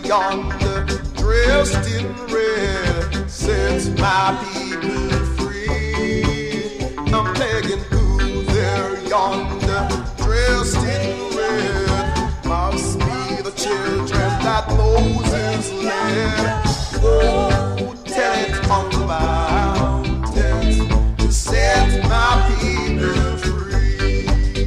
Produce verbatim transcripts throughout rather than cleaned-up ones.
yonder, dressed in red, sets my people free. I'm begging who's there yonder, dressed in red, must be the children that Moses led. Oh, tell it on the mountains to set my people free.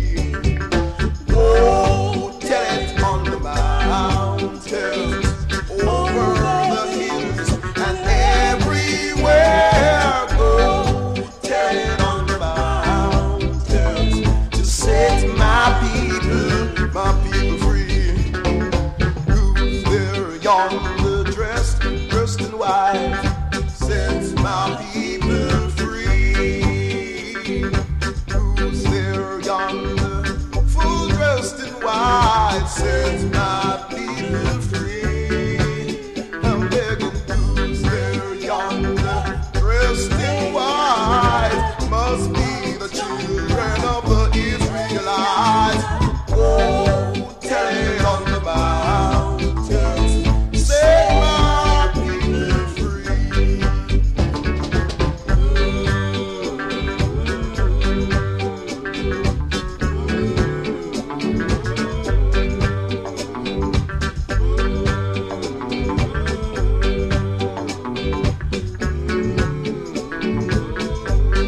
Oh, tell it on the mountains, over the hills and everywhere. Go, tell it on the mountains to set my people, my people free. Who's there yonder, dressed, dressed in white, sets my people free. Who's there yonder, full dressed in white, sets my people free. I'm begging, who's there yonder, dressed in white, must be the children of the Israelites. Oh, tell it on the mountains, set my people free.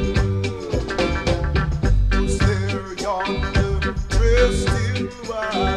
Who's there yonder, dressed in white?